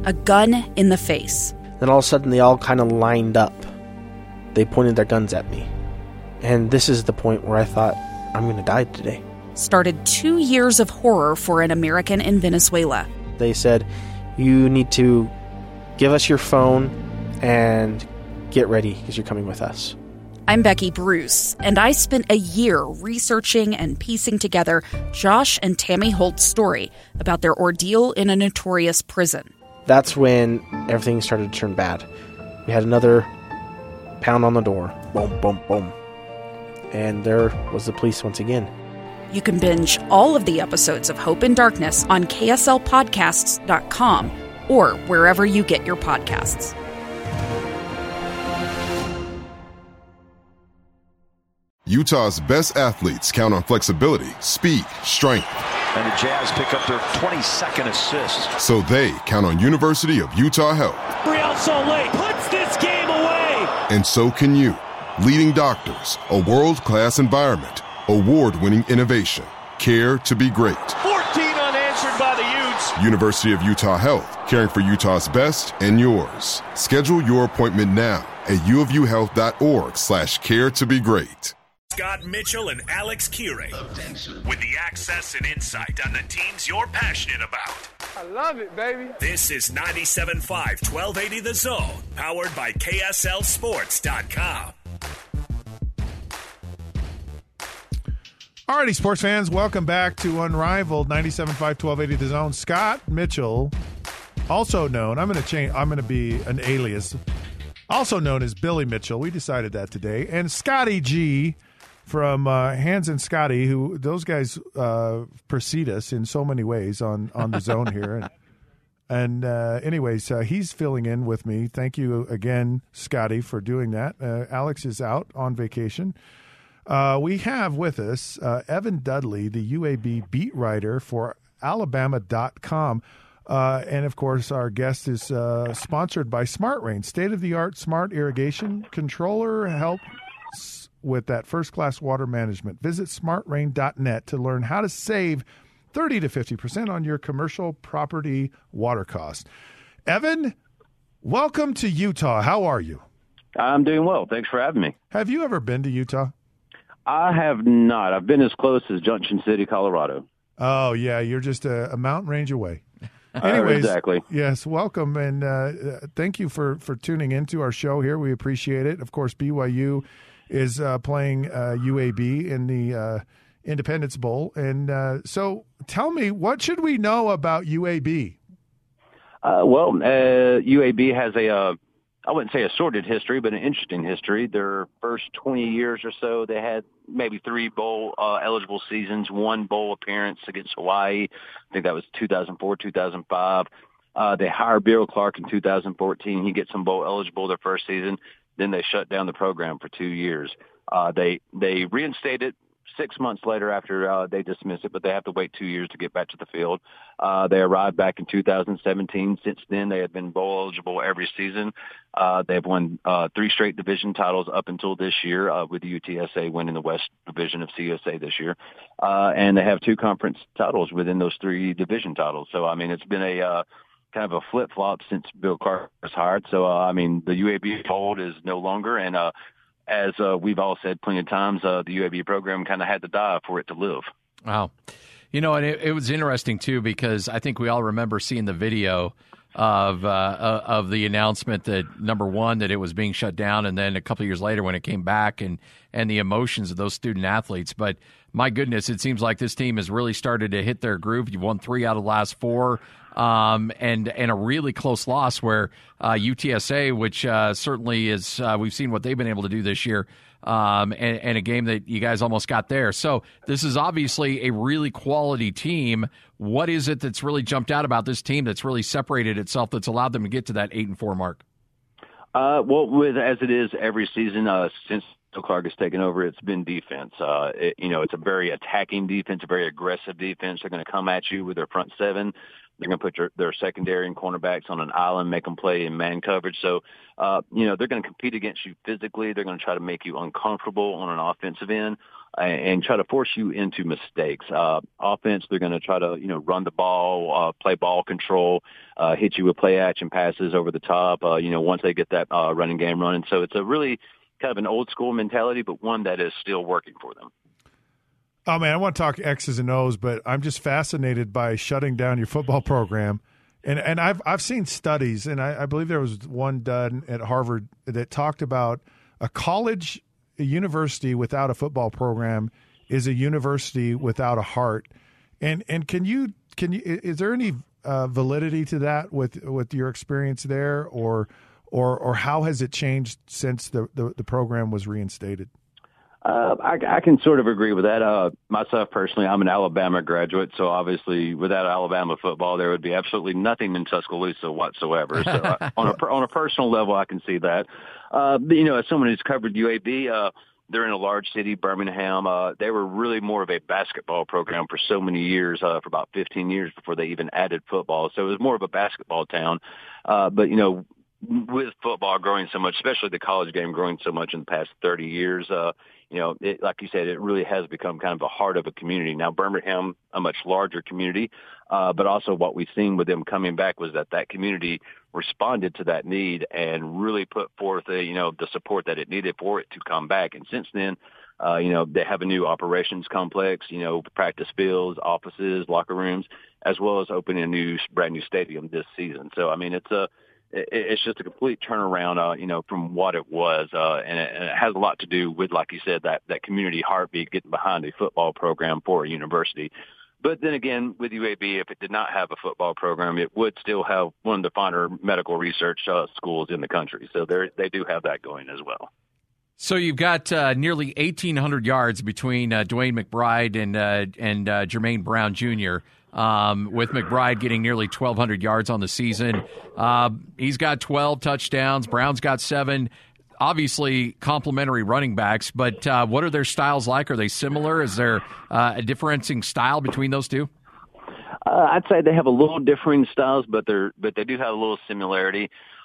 a gun in the face. Then all of a sudden they all kind of lined up. They pointed their guns at me. And this is the point where I thought, I'm going to die today. Started 2 years of horror for an American in Venezuela. They said, you need to give us your phone and get ready because you're coming with us. I'm Becky Bruce, and I spent a year researching and piecing together Josh and Tammy Holt's story about their ordeal in a notorious prison. That's when everything started to turn bad. We had another pound on the door. Boom, boom, boom. And there was the police once again. You can binge all of the episodes of Hope in Darkness on KSLPodcasts.com or wherever you get your podcasts. Utah's best athletes count on flexibility, speed, strength. And the Jazz pick up their 22nd assist. So they count on University of Utah Health. Real Salt Lake puts this game away. And so can you. Leading doctors, a world-class environment, award-winning innovation, care to be great. 14 unanswered by the Utes. University of Utah Health, caring for Utah's best and yours. Schedule your appointment now at uofuhealth.org/care to be great. Scott Mitchell and Alex Kirey with the access and insight on the teams you're passionate about. I love it, baby. This is 97.5 1280 The Zone, powered by KSLSports.com. Alrighty, sports fans, welcome back to Unrivaled 97.5 1280 The Zone. Scott Mitchell, also known, I'm going to be an alias, also known as Billy Mitchell. We decided that today. And Scotty G from Hans and Scotty, who those guys precede us in so many ways on the Zone here. And anyways, he's filling in with me. Thank you again, Scotty, for doing that. Alex is out on vacation. We have with us Evan Dudley, the UAB beat writer for Alabama.com. And, of course, our guest is sponsored by Smart Rain, state-of-the-art smart irrigation controller helps with that first-class water management. Visit smartrain.net to learn how to save 30 to 50% on your commercial property water costs. Evan, welcome to Utah. How are you? I'm doing well. Thanks for having me. Have you ever been to Utah? I have not. I've been as close as Junction City, Colorado. Oh, yeah. You're just a mountain range away. Anyways, exactly. Yes, welcome, and thank you for tuning into our show here. We appreciate it. Of course, BYU is playing UAB in the Independence Bowl. And so tell me, what should we know about UAB? UAB has I wouldn't say a sordid history, but an interesting history. Their first 20 years or so, they had maybe 3 bowl eligible seasons, 1 bowl appearance against Hawaii. I think that was 2004, 2005. They hired Beryl Clark in 2014. He gets them bowl eligible their first season. Then they shut down the program for 2 years. They reinstated 6 months later after they dismissed it, but they have to wait 2 years to get back to the field. They arrived back in 2017. Since then, they have been bowl eligible every season. They've won 3 straight division titles up until this year, with the UTSA winning the West Division of CUSA this year. And they have 2 conference titles within those 3 division titles. So, I mean, it's been a kind of a flip-flop since Bill Clark was hired. So, the UAB fold is no longer, and as we've all said plenty of times, the UAB program kind of had to die for it to live. Wow. You know, and it was interesting, too, because I think we all remember seeing the video of the announcement that, number one, that it was being shut down, and then a couple of years later when it came back, and the emotions of those student athletes. But my goodness, it seems like this team has really started to hit their groove. You've won 3 out of the last 4. And a really close loss where UTSA, which certainly is, we've seen what they've been able to do this year, and a game that you guys almost got there. So this is obviously a really quality team. What is it that's really jumped out about this team that's really separated itself, that's allowed them to get to that 8-4 mark? As it is every season since Bill Clark has taken over, it's been defense. It's a very attacking defense, a very aggressive defense. They're going to come at you with their front 7. They're going to put their secondary and cornerbacks on an island, make them play in man coverage. So, they're going to compete against you physically. They're going to try to make you uncomfortable on an offensive end and try to force you into mistakes. Offense, they're going to try to, run the ball, play ball control, hit you with play action passes over the top, once they get that running game running. So it's a really kind of an old school mentality, but one that is still working for them. Oh, man, I want to talk X's and O's, but I'm just fascinated by shutting down your football program. And I've seen studies, and I believe there was one done at Harvard that talked about a university without a football program is a university without a heart. And can you is there any validity to that with your experience there, or how has it changed since the program was reinstated? I can sort of agree with that. Myself personally, I'm an Alabama graduate, so obviously without Alabama football, there would be absolutely nothing in Tuscaloosa whatsoever. So on a personal level, I can see that. But, as someone who's covered UAB, they're in a large city, Birmingham. They were really more of a basketball program for so many years, for about 15 years before they even added football. So it was more of a basketball town. But, with football growing so much, especially the college game growing so much in the past 30 years, like you said, it really has become kind of the heart of a community. Now, Birmingham, a much larger community, but also what we've seen with them coming back was that community responded to that need and really put forth, the support that it needed for it to come back. And since then, they have a new operations complex, practice fields, offices, locker rooms, as well as opening a brand new stadium this season. So, I mean, it's just a complete turnaround, from what it was. And it has a lot to do with, like you said, that community heartbeat getting behind a football program for a university. But then again, with UAB, if it did not have a football program, it would still have one of the finer medical research schools in the country. So they do have that going as well. So you've got nearly 1,800 yards between DeWayne McBride and Jermaine Brown Jr., with McBride getting nearly 1,200 yards on the season. He's got 12 touchdowns. Brown's got 7. Obviously, complementary running backs, but what are their styles like? Are they similar? Is there a differentiating style between those two? I'd say they have a little differing styles, but they do have a little similarity.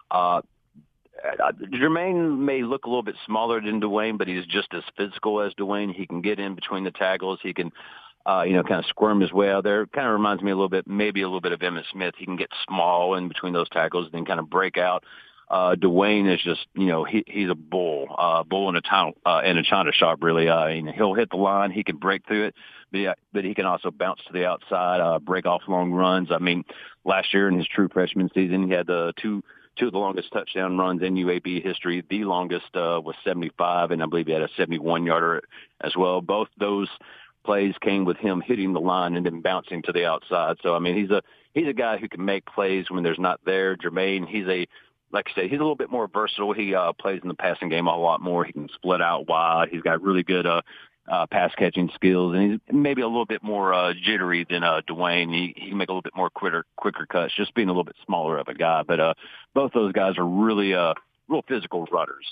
Jermaine may look a little bit smaller than DeWayne, but he's just as physical as DeWayne. He can get in between the tackles. He can kind of squirm his way out there. Kind of reminds me maybe a little bit of Emmitt Smith. He can get small in between those tackles and then kind of break out. DeWayne is just, he's a bull in a china shop, really. He'll hit the line. He can break through it, but he can also bounce to the outside, break off long runs. I mean, last year in his true freshman season, he had two of the longest touchdown runs in UAB history. The longest was 75, and I believe he had a 71-yarder as well. Both those plays came with him hitting the line and then bouncing to the outside. So, I mean, he's a guy who can make plays when there's not there. Jermaine, like I said, he's a little bit more versatile. He plays in the passing game a lot more. He can split out wide. He's got really good pass catching skills, and he's maybe a little bit more jittery than DeWayne. He can make a little bit more quicker cuts, just being a little bit smaller of a guy. But both those guys are really real physical runners.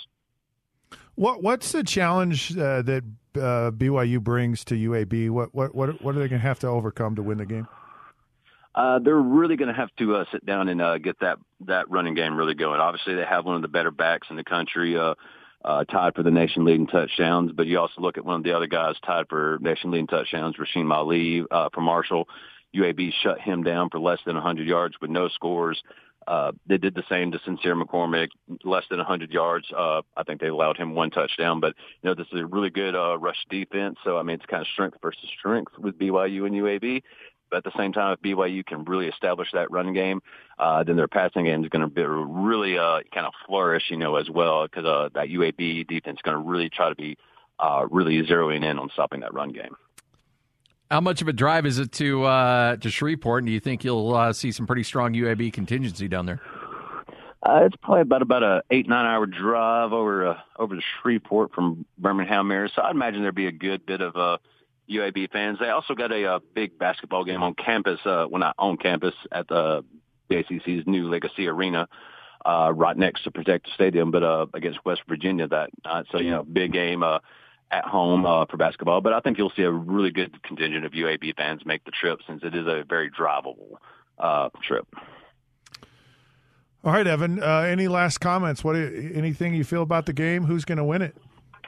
What's the challenge that BYU brings to UAB? What are they going to have to overcome to win the game? They're really going to have to sit down and get that running game really going. Obviously, they have one of the better backs in the country, tied for the nation-leading touchdowns. But you also look at one of the other guys tied for nation-leading touchdowns, Rasheem Ali from Marshall. UAB shut him down for less than 100 yards with no scores. They did the same to Sincere McCormick, less than 100 yards. I think they allowed him one touchdown. But, this is a really good rush defense. So, I mean, it's kind of strength versus strength with BYU and UAB. But at the same time, if BYU can really establish that run game, then their passing game is going to be really kind of flourish, as well, because that UAB defense is going to really try to be really zeroing in on stopping that run game. How much of a drive is it to Shreveport, and do you think you'll see some pretty strong UAB contingency down there? It's probably about a 8-9 hour drive over to Shreveport from Birmingham area. So I'd imagine there'd be a good bit of UAB fans. They also got a big basketball game on campus, not on campus, at the ACC's new Legacy Arena, right next to Protective Stadium, but against West Virginia that night. So, big game at home for basketball. But I think you'll see a really good contingent of UAB fans make the trip, since it is a very drivable trip. All right, Evan. Any last comments? Anything you feel about the game? Who's going to win it?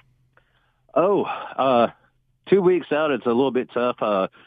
2 weeks out, it's a little bit tough.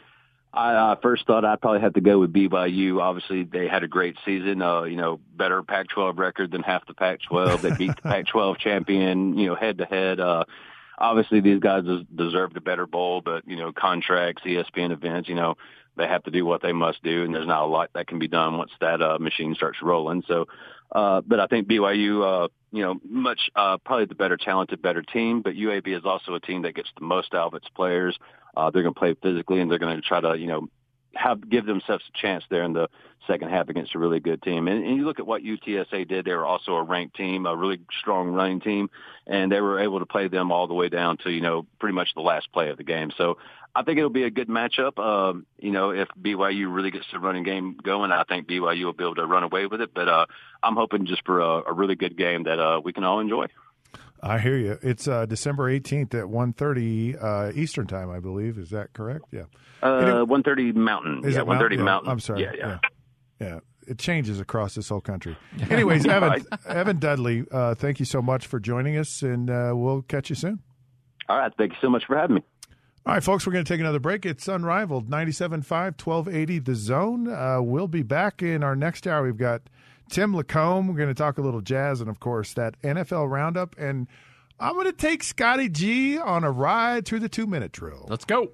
I first thought I'd probably have to go with BYU. Obviously, they had a great season. Better Pac-12 record than half the Pac-12. They beat the Pac-12 champion, head to head. Obviously, these guys deserved a better bowl, but contracts, ESPN events, they have to do what they must do, and there's not a lot that can be done once that machine starts rolling. So, but I think BYU, probably the better talented, better team. But UAB is also a team that gets the most out of its players. They're going to play physically, and they're going to try to, give themselves a chance there in the second half against a really good team. And you look at what UTSA did; they were also a ranked team, a really strong running team, and they were able to play them all the way down to pretty much the last play of the game. So I think it'll be a good matchup. If BYU really gets the running game going, I think BYU will be able to run away with it. But I'm hoping just for a really good game that we can all enjoy. I hear you. It's December 18th at 1:30 Eastern time, I believe. Is that correct? Yeah. 1:30 Mountain. Is it 1:30 Mountain. I'm sorry. Yeah. It changes across this whole country. Anyways, Evan Dudley, thank you so much for joining us, and we'll catch you soon. All right. Thank you so much for having me. All right, folks, we're going to take another break. It's Unrivaled, 97.5, 1280 The Zone. We'll be back in our next hour. We've got Tim Lacombe. We're going to talk a little jazz and, of course, that NFL roundup. And I'm going to take Scotty G on a ride through the 2-minute drill. Let's go.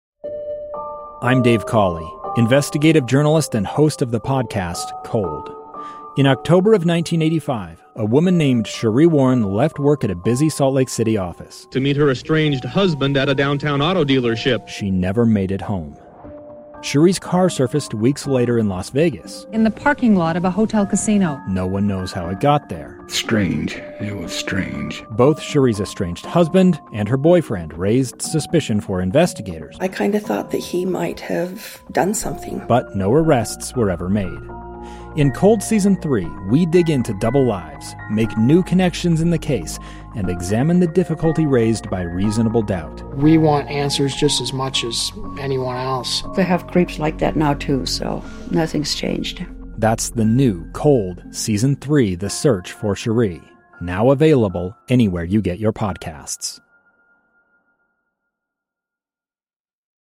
I'm Dave Cawley, investigative journalist and host of the podcast Cold. In October of 1985, a woman named Cherie Warren left work at a busy Salt Lake City office to meet her estranged husband at a downtown auto dealership. She never made it home. Cherie's car surfaced weeks later in Las Vegas. In the parking lot of a hotel casino. No one knows how it got there. Strange. It was strange. Both Cherie's estranged husband and her boyfriend raised suspicion for investigators. I kind of thought that he might have done something. But no arrests were ever made. In Cold Season 3, we dig into double lives, make new connections in the case, and examine the difficulty raised by reasonable doubt. We want answers just as much as anyone else. They have creeps like that now, too, so nothing's changed. That's the new Cold Season 3, The Search for Cherie. Now available anywhere you get your podcasts.